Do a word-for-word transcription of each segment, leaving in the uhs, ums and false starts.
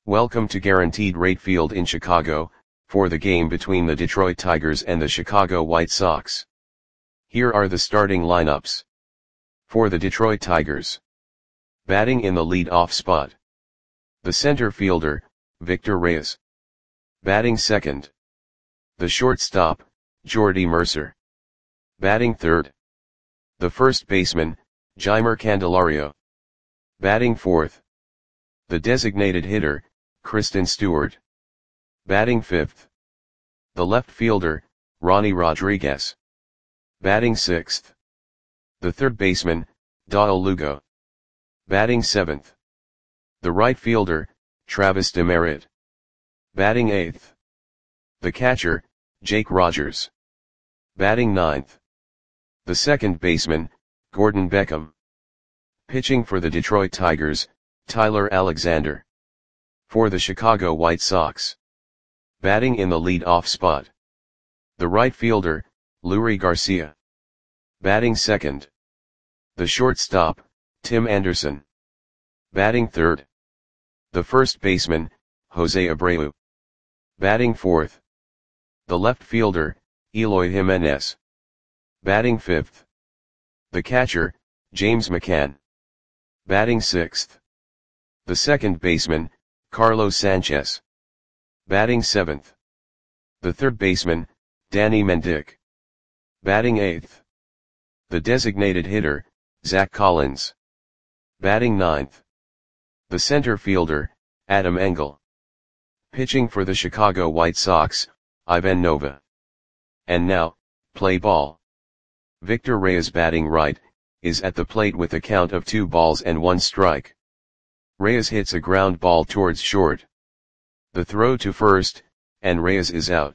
Welcome to Guaranteed Rate Field in Chicago, for the game between the Detroit Tigers and the Chicago White Sox. Here are the starting lineups. For the Detroit Tigers. Batting in the lead-off spot. The center fielder, Victor Reyes. Batting second. The shortstop, Jordy Mercer. Batting third. The first baseman, Jeimer Candelario. Batting fourth. The designated hitter, Kristen Stewart. Batting fifth. The left fielder, Ronnie Rodriguez. Batting sixth. The third baseman, Dawel Lugo. Batting seventh. The right fielder, Travis Demeritte. Batting eighth. The catcher, Jake Rogers. Batting ninth. The second baseman, Gordon Beckham. Pitching for the Detroit Tigers, Tyler Alexander. For the Chicago White Sox. Batting in the lead-off spot. The right fielder, Leury Garcia. Batting second. The shortstop, Tim Anderson. Batting third. The first baseman, Jose Abreu. Batting fourth. The left fielder, Eloy Jimenez. Batting fifth. The catcher, James McCann. Batting sixth. The second baseman, Carlos Sanchez. Batting seventh. The third baseman, Danny Mendick. Batting eighth. The designated hitter, Zach Collins. Batting ninth. The center fielder, Adam Engel. Pitching for the Chicago White Sox, Ivan Nova. And now, play ball. Victor Reyes batting right, is at the plate with a count of two balls and one strike. Reyes hits a ground ball towards short. The throw to first, and Reyes is out.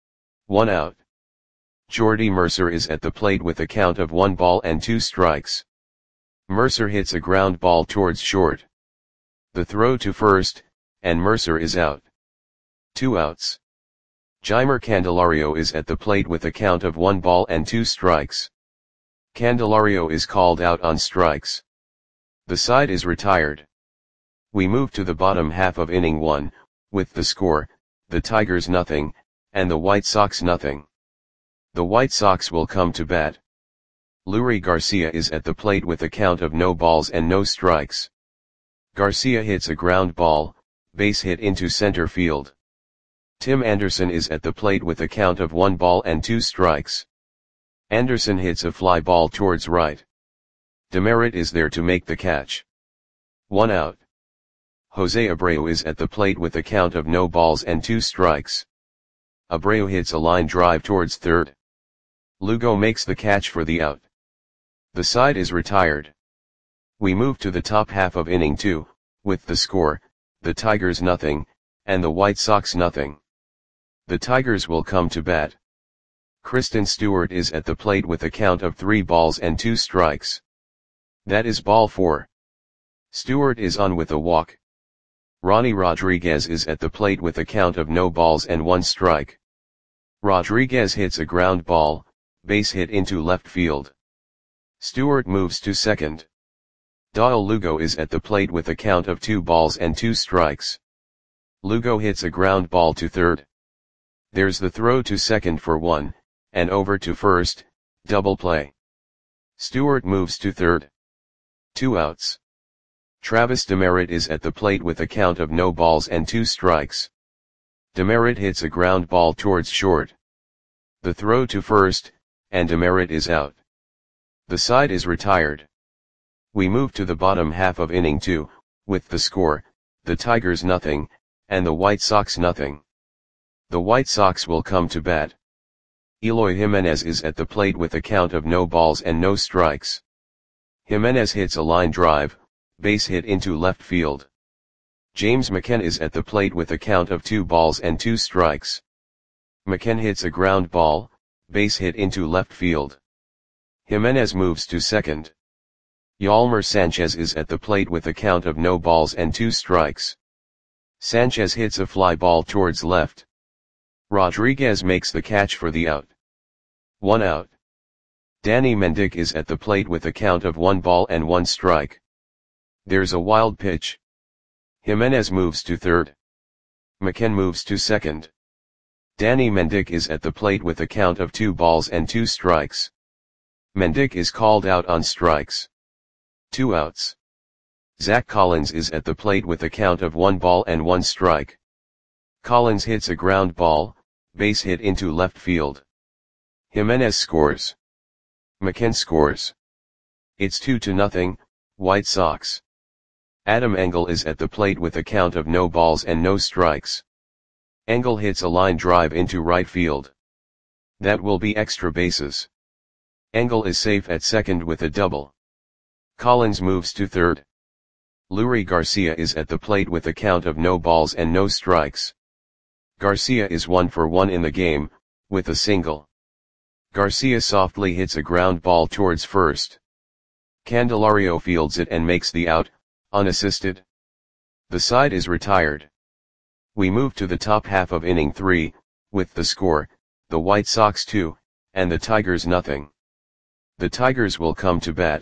One out. Jordy Mercer is at the plate with a count of one ball and two strikes. Mercer hits a ground ball towards short. The throw to first, and Mercer is out. Two outs. Jeimer Candelario is at the plate with a count of one ball and two strikes. Candelario is called out on strikes. The side is retired. We move to the bottom half of inning one, with the score, the Tigers nothing, and the White Sox nothing. The White Sox will come to bat. Leury Garcia is at the plate with a count of no balls and no strikes. Garcia hits a ground ball, base hit into center field. Tim Anderson is at the plate with a count of one ball and two strikes. Anderson hits a fly ball towards right. Demeritte is there to make the catch. One out. Jose Abreu is at the plate with a count of no balls and two strikes. Abreu hits a line drive towards third. Lugo makes the catch for the out. The side is retired. We move to the top half of inning two, with the score, the Tigers nothing, and the White Sox nothing. The Tigers will come to bat. Kristen Stewart is at the plate with a count of three balls and two strikes. That is ball four. Stewart is on with a walk. Ronnie Rodriguez is at the plate with a count of no balls and one strike. Rodriguez hits a ground ball, base hit into left field. Stewart moves to second. Dawel Lugo is at the plate with a count of two balls and two strikes. Lugo hits a ground ball to third. There's the throw to second for one, and over to first, double play. Stewart moves to third. Two outs. Travis Demeritte is at the plate with a count of no balls and two strikes. Demeritte hits a ground ball towards short. The throw to first, and Demeritte is out. The side is retired. We move to the bottom half of inning two, with the score, the Tigers nothing, and the White Sox nothing. The White Sox will come to bat. Eloy Jimenez is at the plate with a count of no balls and no strikes. Jimenez hits a line drive, base hit into left field. James McCann is at the plate with a count of two balls and two strikes. McCann hits a ground ball, base hit into left field. Jimenez moves to second. Yolmer Sanchez is at the plate with a count of no balls and two strikes. Sanchez hits a fly ball towards left. Rodriguez makes the catch for the out. One out. Danny Mendick is at the plate with a count of one ball and one strike. There's a wild pitch. Jimenez moves to third. McCann moves to second. Danny Mendick is at the plate with a count of two balls and two strikes. Mendick is called out on strikes. Two outs. Zach Collins is at the plate with a count of one ball and one strike. Collins hits a ground ball, base hit into left field. Jimenez scores. McCann scores. It's two to nothing, White Sox. Adam Engel is at the plate with a count of no balls and no strikes. Engel hits a line drive into right field. That will be extra bases. Engel is safe at second with a double. Collins moves to third. Leury Garcia is at the plate with a count of no balls and no strikes. Garcia is one for one in the game, with a single. Garcia softly hits a ground ball towards first. Candelario fields it and makes the out, unassisted. The side is retired. We move to the top half of inning three, with the score, the White Sox two, and the Tigers nothing. The Tigers will come to bat.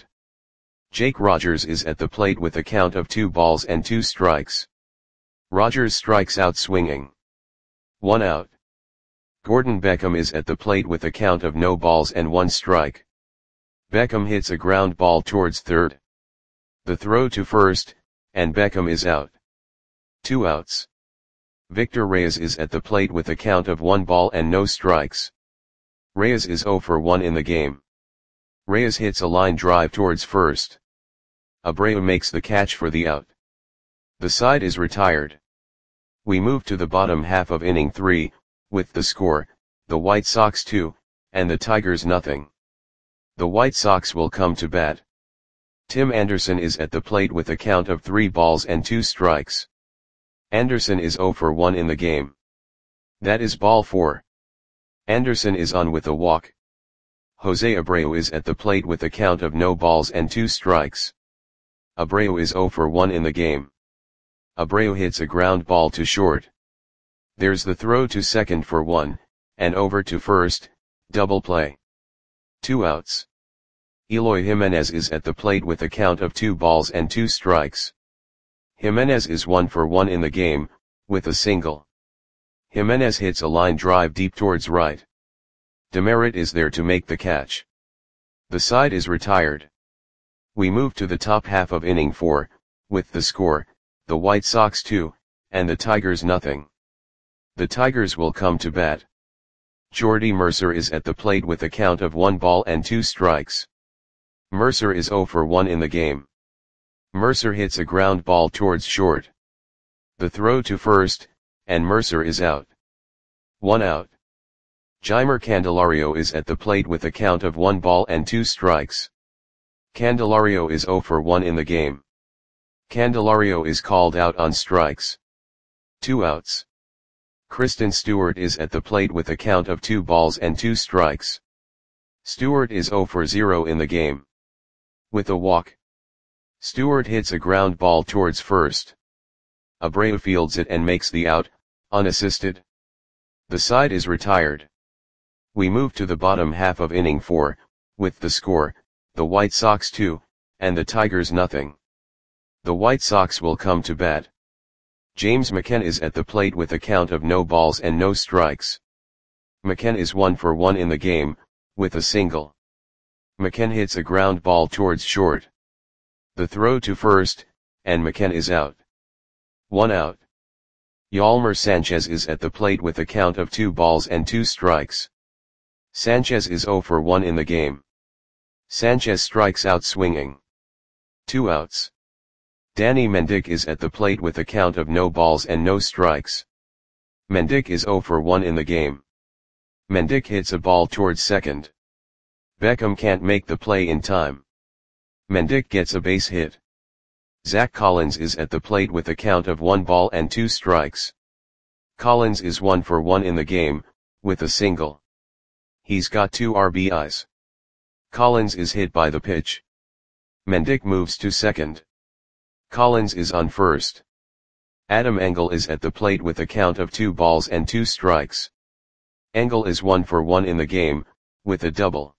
Jake Rogers is at the plate with a count of two balls and two strikes. Rogers strikes out swinging. One out. Gordon Beckham is at the plate with a count of no balls and one strike. Beckham hits a ground ball towards third. The throw to first, and Beckham is out. Two outs. Victor Reyes is at the plate with a count of one ball and no strikes. Reyes is zero for one in the game. Reyes hits a line drive towards first. Abreu makes the catch for the out. The side is retired. We move to the bottom half of inning three, with the score, the White Sox two, and the Tigers nothing. The White Sox will come to bat. Tim Anderson is at the plate with a count of three balls and two strikes. Anderson is zero for one in the game. That is ball four. Anderson is on with a walk. Jose Abreu is at the plate with a count of no balls and two strikes. Abreu is zero for one in the game. Abreu hits a ground ball to short. There's the throw to second for one, and over to first, double play. Two outs. Eloy Jimenez is at the plate with a count of two balls and two strikes. Jimenez is one for one in the game, with a single. Jimenez hits a line drive deep towards right. Demerit is there to make the catch. The side is retired. We move to the top half of inning four, with the score, the White Sox two, and the Tigers nothing. The Tigers will come to bat. Jordy Mercer is at the plate with a count of one ball and two strikes. Mercer is zero for one in the game. Mercer hits a ground ball towards short. The throw to first, and Mercer is out. One out. Jeimer Candelario is at the plate with a count of one ball and two strikes. Candelario is zero for one in the game. Candelario is called out on strikes. Two outs. Kristen Stewart is at the plate with a count of two balls and two strikes. Stewart is zero for zero in the game. With a walk. Stewart hits a ground ball towards first. Abreu fields it and makes the out, unassisted. The side is retired. We move to the bottom half of inning four, with the score, the White Sox two, and the Tigers nothing. The White Sox will come to bat. James McCann is at the plate with a count of no balls and no strikes. McCann is one for one in the game, with a single. McCann hits a ground ball towards short. The throw to first, and McCann is out. One out. Yolmer Sanchez is at the plate with a count of two balls and two strikes. Sanchez is zero for one in the game. Sanchez strikes out swinging. Two outs. Danny Mendick is at the plate with a count of no balls and no strikes. Mendick is zero for one in the game. Mendick hits a ball towards second. Beckham can't make the play in time. Mendick gets a base hit. Zach Collins is at the plate with a count of one ball and two strikes. Collins is one for one in the game, with a single. He's got two R B Is. Collins is hit by the pitch. Mendick moves to second. Collins is on first. Adam Engel is at the plate with a count of two balls and two strikes. Engel is one for one in the game, with a double.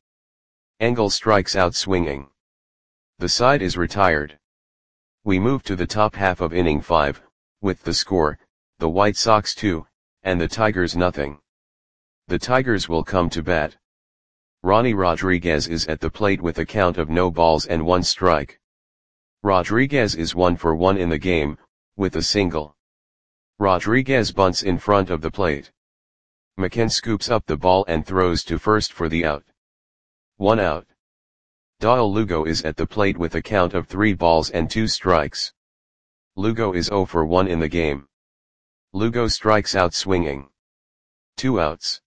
Engel strikes out swinging. The side is retired. We move to the top half of inning five, with the score, the White Sox two, and the Tigers nothing. The Tigers will come to bat. Ronnie Rodriguez is at the plate with a count of no balls and one strike. Rodriguez is one for one in the game, with a single. Rodriguez bunts in front of the plate. McCann scoops up the ball and throws to first for the out. One out. Doyle Lugo is at the plate with a count of three balls and two strikes. Lugo is zero for one in the game. Lugo strikes out swinging. Two outs.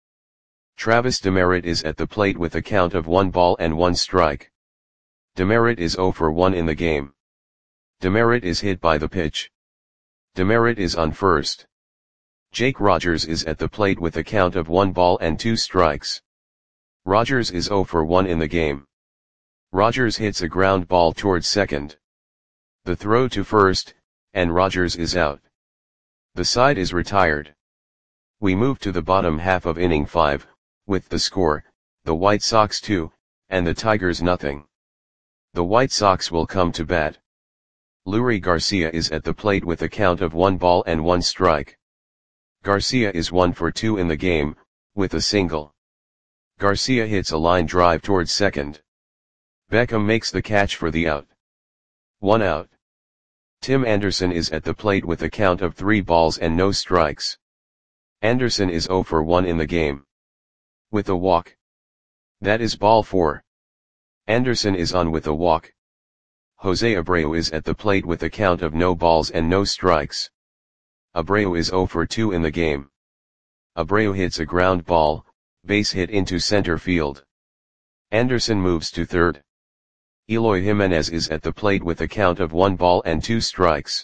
Travis Demeritte is at the plate with a count of one ball and one strike. Demeritte is zero for one in the game. Demeritte is hit by the pitch. Demeritte is on first. Jake Rogers is at the plate with a count of one ball and two strikes. Rogers is zero for one in the game. Rogers hits a ground ball towards second. The throw to first, and Rogers is out. The side is retired. We move to the bottom half of inning five, with the score, the White Sox two, and the Tigers nothing. The White Sox will come to bat. Leury Garcia is at the plate with a count of one ball and one strike. Garcia is one for two in the game, with a single. Garcia hits a line drive towards second. Beckham makes the catch for the out. One out. Tim Anderson is at the plate with a count of three balls and no strikes. Anderson is zero for one in the game. With a walk. That is ball four. Anderson is on with a walk. Jose Abreu is at the plate with a count of no balls and no strikes. Abreu is zero for two in the game. Abreu hits a ground ball, base hit into center field. Anderson moves to third. Eloy Jimenez is at the plate with a count of one ball and two strikes.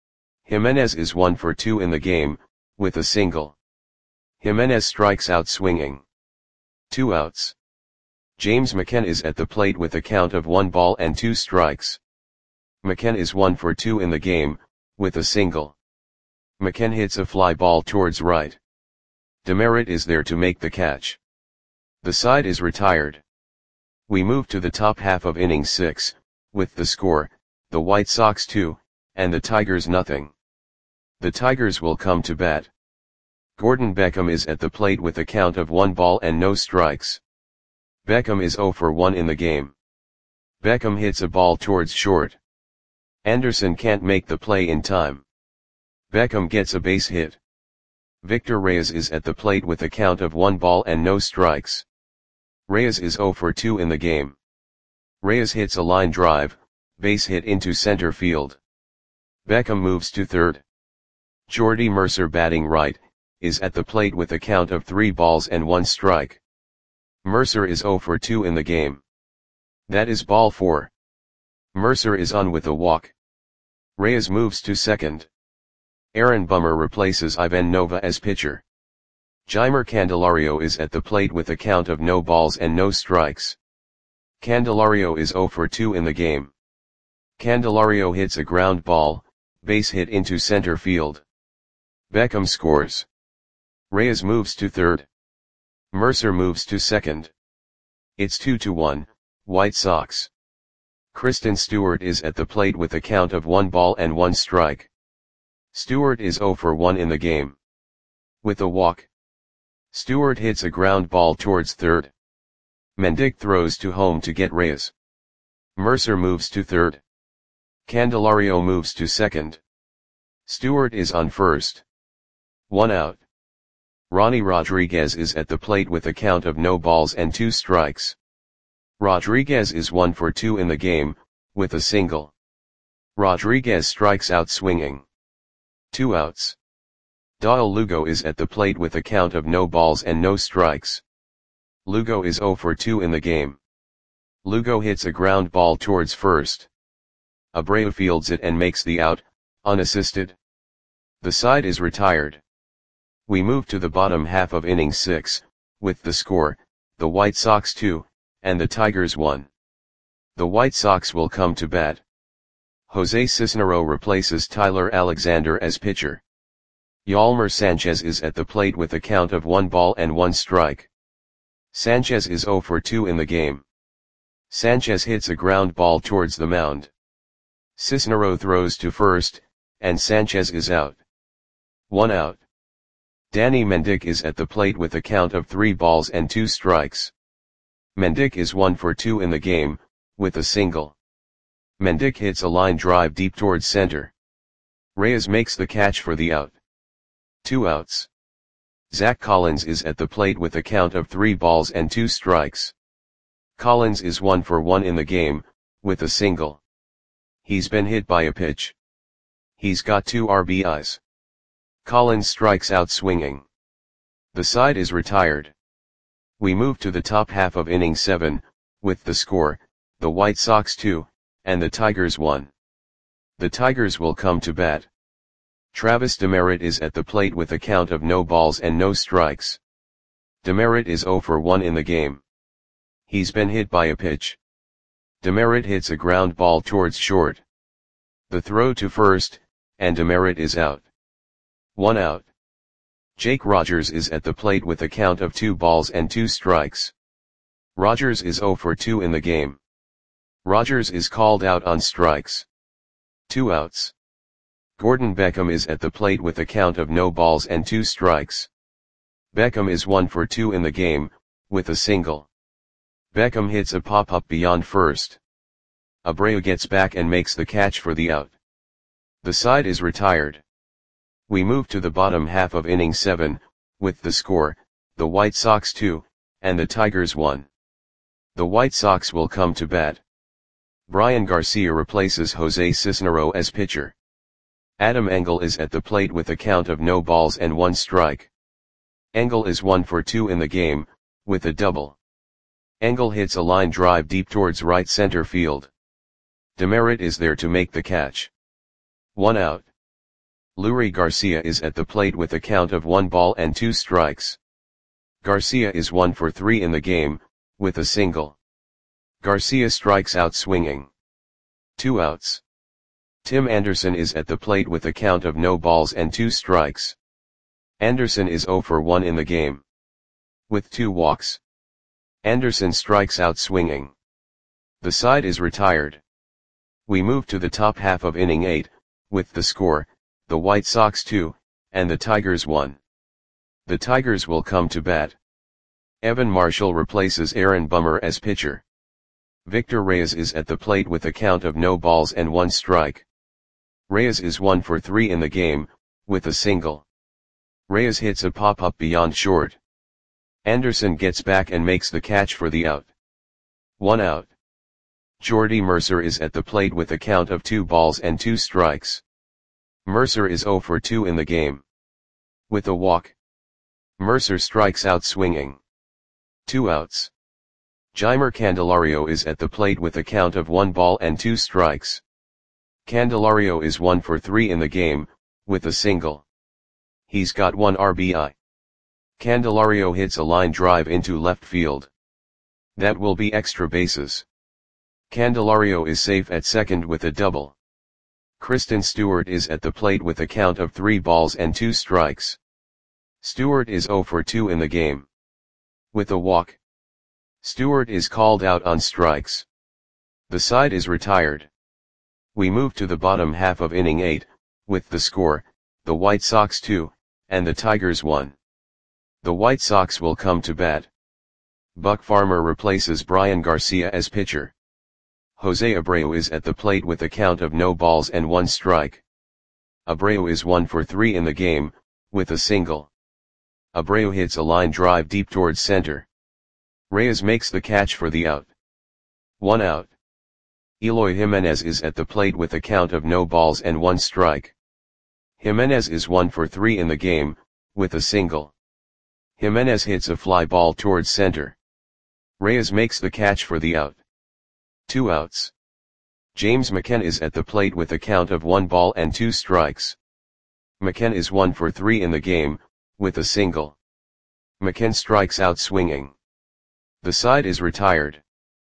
Jimenez is one for two in the game, with a single. Jimenez strikes out swinging. Two outs. James McCann is at the plate with a count of one ball and two strikes. McCann is one for two in the game, with a single. McCann hits a fly ball towards right. Demeritte is there to make the catch. The side is retired. We move to the top half of inning six, with the score, the White Sox two, and the Tigers nothing. The Tigers will come to bat. Gordon Beckham is at the plate with a count of one ball and no strikes. Beckham is zero for one in the game. Beckham hits a ball towards short. Anderson can't make the play in time. Beckham gets a base hit. Victor Reyes is at the plate with a count of one ball and no strikes. Reyes is zero for two in the game. Reyes hits a line drive, base hit into center field. Beckham moves to third. Jordy Mercer, batting right, is at the plate with a count of three balls and one strike. Mercer is zero for two in the game. That is ball four. Mercer is on with a walk. Reyes moves to second. Aaron Bummer replaces Ivan Nova as pitcher. Jeimer Candelario is at the plate with a count of no balls and no strikes. Candelario is zero for two in the game. Candelario hits a ground ball, base hit into center field. Beckham scores. Reyes moves to third. Mercer moves to second. It's two to one, White Sox. Kristen Stewart is at the plate with a count of one ball and one strike. Stewart is zero for one in the game. With a walk. Stewart hits a ground ball towards third. Mendick throws to home to get Reyes. Mercer moves to third. Candelario moves to second. Stewart is on first. One out. Ronnie Rodriguez is at the plate with a count of no balls and two strikes. Rodriguez is one for two in the game, with a single. Rodriguez strikes out swinging. Two outs. Doyle Lugo is at the plate with a count of no balls and no strikes. Lugo is zero for two in the game. Lugo hits a ground ball towards first. Abreu fields it and makes the out, unassisted. The side is retired. We move to the bottom half of inning six, with the score, the White Sox two, and the Tigers one. The White Sox will come to bat. Jose Cisnero replaces Tyler Alexander as pitcher. Yolmer Sanchez is at the plate with a count of one ball and one strike. Sanchez is zero for two in the game. Sanchez hits a ground ball towards the mound. Cisnero throws to first, and Sanchez is out. One out. Danny Mendick is at the plate with a count of three balls and two strikes. Mendick is one for two in the game, with a single. Mendick hits a line drive deep towards center. Reyes makes the catch for the out. Two outs. Zach Collins is at the plate with a count of three balls and two strikes. Collins is one for one in the game, with a single. He's been hit by a pitch. He's got two R B Is. Collins strikes out swinging. The side is retired. We move to the top half of inning seven, with the score, the White Sox two, and the Tigers one. The Tigers will come to bat. Travis Demeritte is at the plate with a count of no balls and no strikes. Demeritte is zero for one in the game. He's been hit by a pitch. Demeritte hits a ground ball towards short. The throw to first, and Demeritte is out. One out. Jake Rogers is at the plate with a count of two balls and two strikes. Rogers is zero for two in the game. Rogers is called out on strikes. Two outs. Gordon Beckham is at the plate with a count of no balls and two strikes. Beckham is one for two in the game, with a single. Beckham hits a pop-up beyond first. Abreu gets back and makes the catch for the out. The side is retired. We move to the bottom half of inning seven, with the score, the White Sox two, and the Tigers one. The White Sox will come to bat. Brian Garcia replaces Jose Cisnero as pitcher. Adam Engel is at the plate with a count of no balls and one strike. Engel is one for two in the game, with a double. Engel hits a line drive deep towards right center field. Demeritte is there to make the catch. One out. Leury Garcia is at the plate with a count of one ball and two strikes. Garcia is one for three in the game, with a single. Garcia strikes out swinging. Two outs. Tim Anderson is at the plate with a count of no balls and two strikes. Anderson is zero for one in the game. With two walks. Anderson strikes out swinging. The side is retired. We move to the top half of inning eight, with the score, the White Sox two, and the Tigers one. The Tigers will come to bat. Evan Marshall replaces Aaron Bummer as pitcher. Victor Reyes is at the plate with a count of no balls and one strike. Reyes is one for three in the game, with a single. Reyes hits a pop-up beyond short. Anderson gets back and makes the catch for the out. One out. Jordy Mercer is at the plate with a count of two balls and two strikes. Mercer is zero for two in the game. With a walk. Mercer strikes out swinging. Two outs. Jeimer Candelario is at the plate with a count of one ball and two strikes. Candelario is one for three in the game, with a single. He's got one R B I. Candelario hits a line drive into left field. That will be extra bases. Candelario is safe at second with a double. Kristen Stewart is at the plate with a count of three balls and two strikes. Stewart is zero for two in the game. With a walk. Stewart is called out on strikes. The side is retired. We move to the bottom half of inning eight, with the score, the White Sox two, and the Tigers one. The White Sox will come to bat. Buck Farmer replaces Brian Garcia as pitcher. Jose Abreu is at the plate with a count of no balls and one strike. Abreu is one for three in the game, with a single. Abreu hits a line drive deep towards center. Reyes makes the catch for the out. One out. Eloy Jimenez is at the plate with a count of no balls and one strike. Jimenez is one for three in the game, with a single. Jimenez hits a fly ball towards center. Reyes makes the catch for the out. Two outs. James McCann is at the plate with a count of one ball and two strikes. McCann is one for three in the game, with a single. McCann strikes out swinging. The side is retired.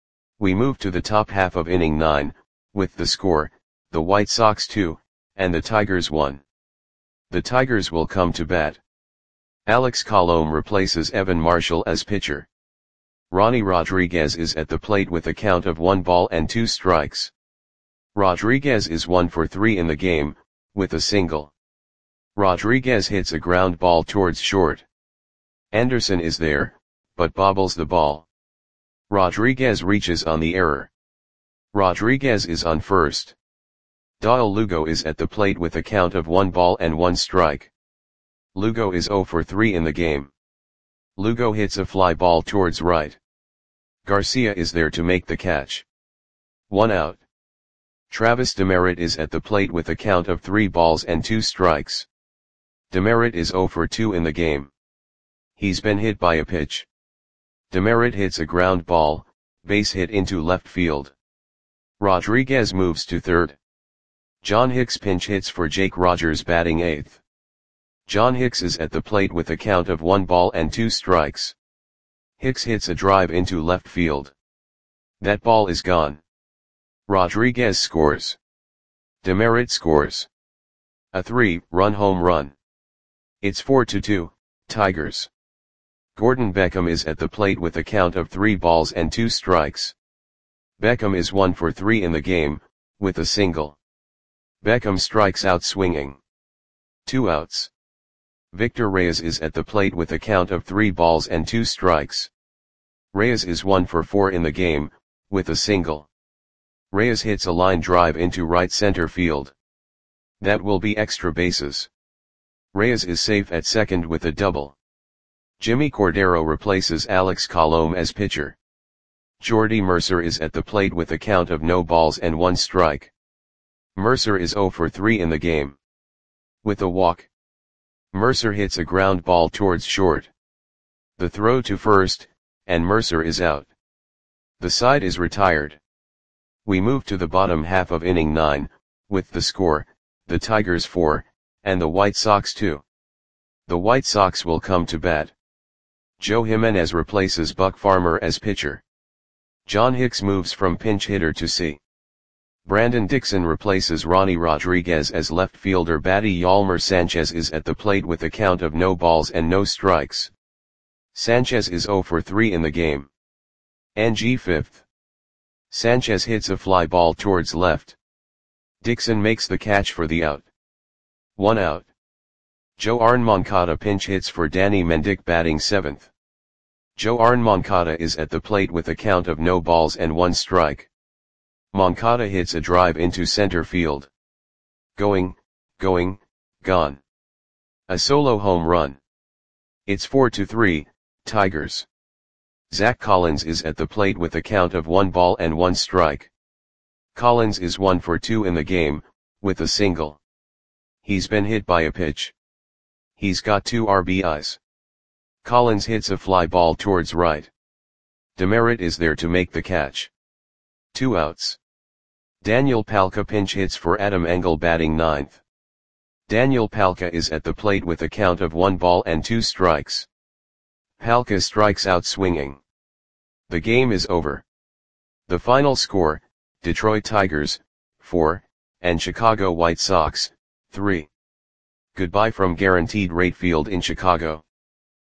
We move to the top half of inning nine, with the score, the White Sox two, and the Tigers one. The Tigers will come to bat. Alex Colomé replaces Evan Marshall as pitcher. Ronnie Rodriguez is at the plate with a count of one ball and two strikes. Rodriguez is one for three in the game, with a single. Rodriguez hits a ground ball towards short. Anderson is there, but bobbles the ball. Rodriguez reaches on the error. Rodriguez is on first. Dael Lugo is at the plate with a count of one ball and one strike. Lugo is zero for three in the game. Lugo hits a fly ball towards right. Garcia is there to make the catch. One out. Travis Demeritte is at the plate with a count of three balls and two strikes. Demeritte is zero for two in the game. He's been hit by a pitch. Demeritte hits a ground ball, base hit into left field. Rodriguez moves to third. John Hicks pinch hits for Jake Rogers batting eighth. John Hicks is at the plate with a count of one ball and two strikes. Hicks hits a drive into left field. That ball is gone. Rodriguez scores. Demeritte scores. A three-run home run. It's four to two, Tigers. Gordon Beckham is at the plate with a count of three balls and two strikes. Beckham is one for three in the game, with a single. Beckham strikes out swinging. Two outs. Victor Reyes is at the plate with a count of three balls and two strikes. Reyes is one for four in the game, with a single. Reyes hits a line drive into right center field. That will be extra bases. Reyes is safe at second with a double. Jimmy Cordero replaces Alex Colomé as pitcher. Jordy Mercer is at the plate with a count of no balls and one strike. Mercer is zero for three in the game. With a walk. Mercer hits a ground ball towards short. The throw to first, and Mercer is out. The side is retired. We move to the bottom half of inning nine, with the score, the Tigers four, and the White Sox two. The White Sox will come to bat. Joe Jimenez replaces Buck Farmer as pitcher. John Hicks moves from pinch hitter to C. Brandon Dixon replaces Ronnie Rodriguez as left fielder. Batty Yolmer Sanchez is at the plate with a count of no balls and no strikes. Sanchez is zero for three in the game. N G fifth. Sanchez hits a fly ball towards left. Dixon makes the catch for the out. One out. Joan Moncada pinch hits for Danny Mendick batting seventh. Joan Moncada is at the plate with a count of no balls and one strike. Moncada hits a drive into center field. Going, going, gone. A solo home run. It's four to three, Tigers. Zach Collins is at the plate with a count of one ball and one strike. Collins is one for two in the game, with a single. He's been hit by a pitch. He's got two R B Is. Collins hits a fly ball towards right. Demeritte is there to make the catch. Two outs. Daniel Palka pinch hits for Adam Engel batting ninth. Daniel Palka is at the plate with a count of one ball and two strikes. Palka strikes out swinging. The game is over. The final score, Detroit Tigers, four, and Chicago White Sox, three. Goodbye from Guaranteed Rate Field in Chicago.